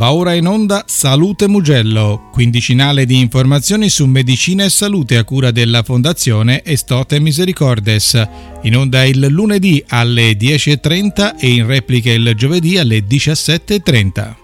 Va ora in onda Salute Mugello, quindicinale di informazioni su medicina e salute a cura della Fondazione Estote Misericordes. In onda il lunedì alle 10:30 e in replica il giovedì alle 17:30.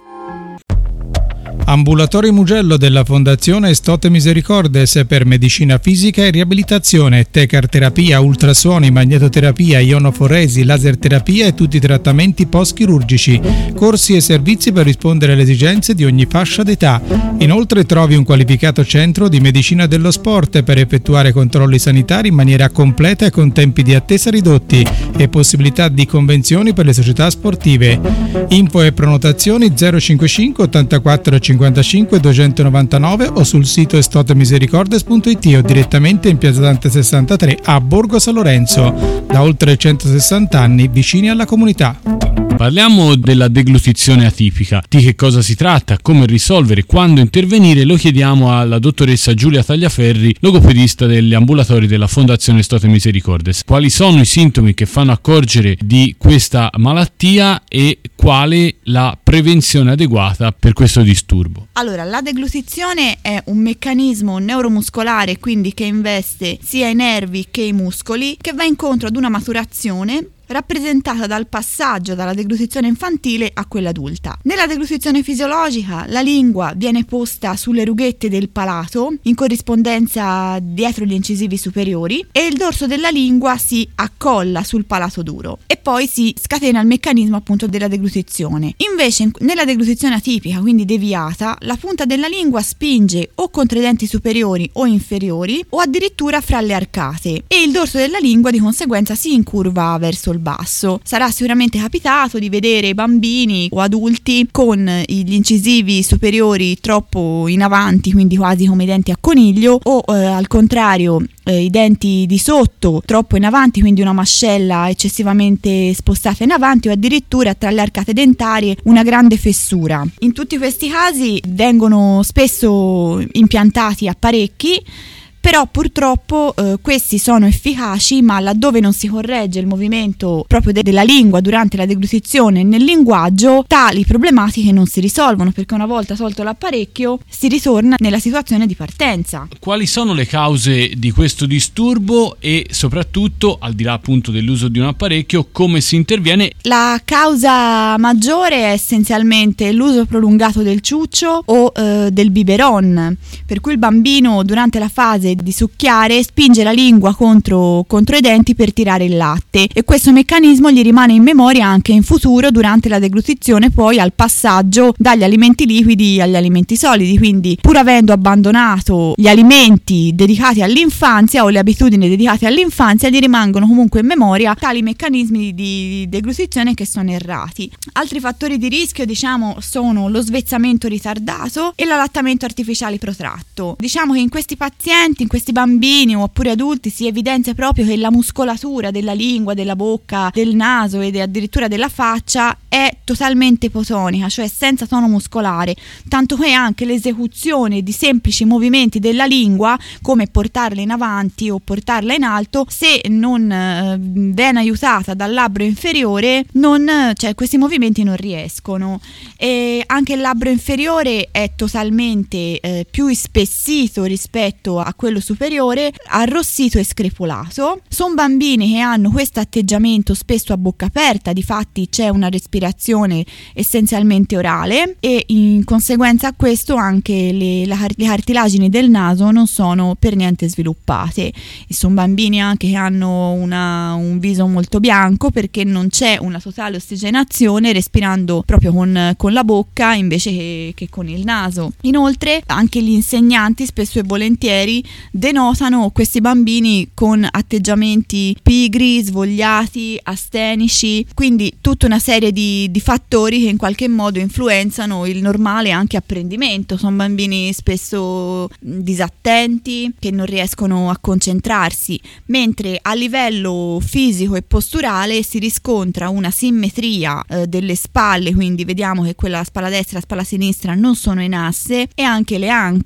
Ambulatori Mugello della Fondazione Estote Misericordes per medicina fisica e riabilitazione, tecarterapia, ultrasuoni, magnetoterapia, ionoforesi, laserterapia e tutti i trattamenti post-chirurgici, corsi e servizi per rispondere alle esigenze di ogni fascia d'età. Inoltre trovi un qualificato centro di medicina dello sport per effettuare controlli sanitari in maniera completa e con tempi di attesa ridotti e possibilità di convenzioni per le società sportive. Info e prenotazioni 055 84 55 299 o sul sito estotemisericordes.it o direttamente in Piazza Dante 63 a Borgo San Lorenzo, da oltre 160 anni vicini alla comunità. Parliamo della deglutizione atipica. Di che cosa si tratta, come risolvere, quando intervenire, lo chiediamo alla dottoressa Giulia Tagliaferri, logopedista degli ambulatori della Fondazione Estote Misericordes. Quali sono i sintomi che fanno accorgere di questa malattia e quale la prevenzione adeguata per questo disturbo? Allora, la deglutizione è un meccanismo neuromuscolare, quindi che investe sia i nervi che i muscoli, che va incontro ad una maturazione rappresentata dal passaggio dalla deglutizione infantile a quella adulta. Nella deglutizione fisiologica la lingua viene posta sulle rughette del palato in corrispondenza dietro gli incisivi superiori e il dorso della lingua si accolla sul palato duro e poi si scatena il meccanismo appunto della deglutizione. Invece nella deglutizione atipica, quindi deviata, la punta della lingua spinge o contro i denti superiori o inferiori o addirittura fra le arcate e il dorso della lingua di conseguenza si incurva verso il basso. Sarà sicuramente capitato di vedere bambini o adulti con gli incisivi superiori troppo in avanti, quindi quasi come i denti a coniglio, o al contrario i denti di sotto troppo in avanti, quindi una mascella eccessivamente spostata in avanti, o addirittura tra le arcate dentarie una grande fessura. In tutti questi casi vengono spesso impiantati apparecchi, però purtroppo questi sono efficaci, ma laddove non si corregge il movimento proprio della lingua durante la deglutizione nel linguaggio, tali problematiche non si risolvono, perché una volta tolto l'apparecchio si ritorna nella situazione di partenza. Quali sono le cause di questo disturbo e soprattutto, al di là appunto dell'uso di un apparecchio, come si interviene? La causa maggiore è essenzialmente l'uso prolungato del ciuccio o del biberon, per cui il bambino durante la fase di succhiare spinge la lingua contro i denti per tirare il latte e questo meccanismo gli rimane in memoria anche in futuro durante la deglutizione, poi al passaggio dagli alimenti liquidi agli alimenti solidi. Quindi, pur avendo abbandonato gli alimenti dedicati all'infanzia o le abitudini dedicate all'infanzia, gli rimangono comunque in memoria tali meccanismi di deglutizione che sono errati. Altri fattori di rischio, sono lo svezzamento ritardato e l'allattamento artificiale protratto. Diciamo che in questi pazienti, in questi bambini oppure adulti, si evidenzia proprio che la muscolatura della lingua, della bocca, del naso ed addirittura della faccia è totalmente ipotonica, cioè senza tono muscolare, tanto che anche l'esecuzione di semplici movimenti della lingua, come portarla in avanti o portarla in alto, se non viene aiutata dal labbro inferiore, questi movimenti non riescono. E anche il labbro inferiore è totalmente più ispessito rispetto a quello superiore, arrossito e screpolato. Sono bambini che hanno questo atteggiamento spesso a bocca aperta, difatti c'è una respirazione essenzialmente orale e in conseguenza a questo anche le cartilagini del naso non sono per niente sviluppate e sono bambini anche che hanno un viso molto bianco perché non c'è una totale ossigenazione respirando proprio con la bocca invece che con il naso. Inoltre anche gli insegnanti spesso e volentieri denotano questi bambini con atteggiamenti pigri, svogliati, astenici, quindi tutta una serie di fattori che in qualche modo influenzano il normale anche apprendimento. Sono bambini spesso disattenti, che non riescono a concentrarsi, mentre a livello fisico e posturale si riscontra una simmetria delle spalle, quindi vediamo che quella spalla destra e la spalla sinistra non sono in asse, e anche le anche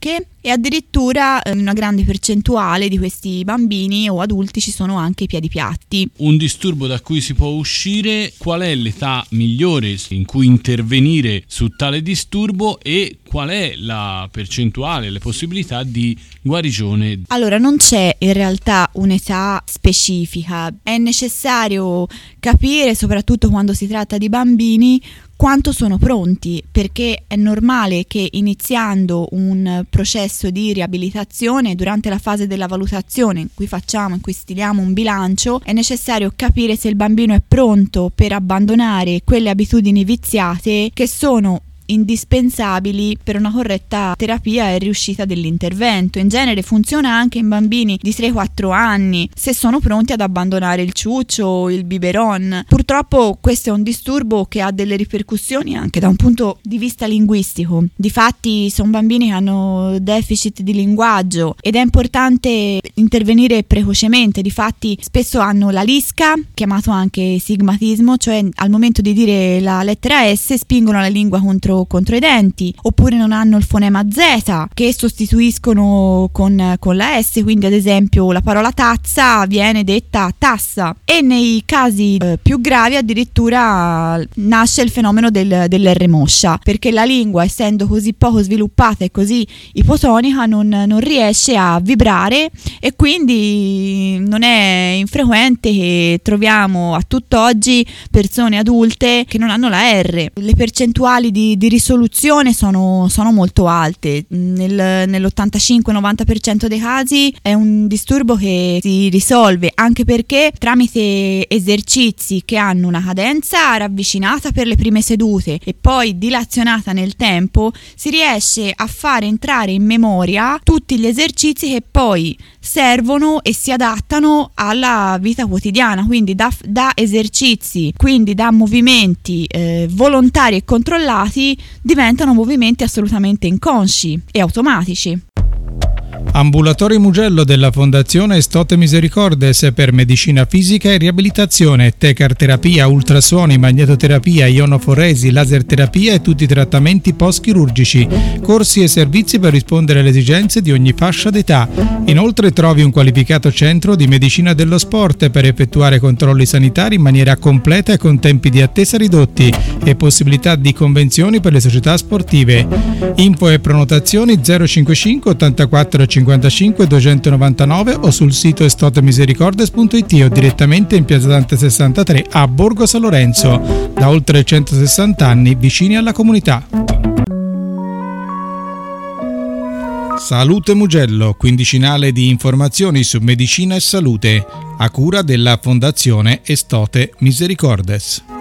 e addirittura una grande percentuale di questi bambini o adulti ci sono anche i piedi piatti. Un disturbo da cui si può uscire, qual è l'età migliore in cui intervenire su tale disturbo e qual è la percentuale, le possibilità di guarigione? Allora, non c'è in realtà un'età specifica, è necessario capire, soprattutto quando si tratta di bambini, quanto sono pronti, perché è normale che iniziando un processo di riabilitazione, durante la fase della valutazione in cui stiliamo un bilancio, è necessario capire se il bambino è pronto per abbandonare quelle abitudini viziate che sono indispensabili per una corretta terapia e riuscita dell'intervento. In genere funziona anche in bambini di 3-4 anni se sono pronti ad abbandonare il ciuccio o il biberon. Purtroppo questo è un disturbo che ha delle ripercussioni anche da un punto di vista linguistico. Difatti sono bambini che hanno deficit di linguaggio ed è importante intervenire precocemente. Difatti spesso hanno la lisca, chiamato anche sigmatismo, cioè al momento di dire la lettera S spingono la lingua contro i denti, oppure non hanno il fonema Z che sostituiscono con la S, quindi ad esempio la parola tazza viene detta tassa, e nei casi più gravi addirittura nasce il fenomeno dell'R moscia, perché la lingua, essendo così poco sviluppata e così ipotonica, non riesce a vibrare, e quindi non è infrequente che troviamo a tutt'oggi persone adulte che non hanno la R. Le percentuali di risoluzione sono molto alte, nell'85-90% dei casi è un disturbo che si risolve, anche perché tramite esercizi che hanno una cadenza ravvicinata per le prime sedute e poi dilazionata nel tempo si riesce a fare entrare in memoria tutti gli esercizi che poi servono e si adattano alla vita quotidiana, quindi da esercizi, quindi da movimenti volontari e controllati diventano movimenti assolutamente inconsci e automatici. Ambulatorio Mugello della Fondazione Stote Misericordes per medicina fisica e riabilitazione, tecarterapia, ultrasuoni, magnetoterapia, ionoforesi, laserterapia e tutti i trattamenti post-chirurgici, corsi e servizi per rispondere alle esigenze di ogni fascia d'età. Inoltre trovi un qualificato centro di medicina dello sport per effettuare controlli sanitari in maniera completa e con tempi di attesa ridotti e possibilità di convenzioni per le società sportive. Info e prenotazioni 055 84 55 299 o sul sito estotemisericordes.it o direttamente in Piazza Dante 63 a Borgo San Lorenzo, da oltre 160 anni vicini alla comunità. Salute Mugello, quindicinale di informazioni su medicina e salute, a cura della Fondazione Stote Misericordes.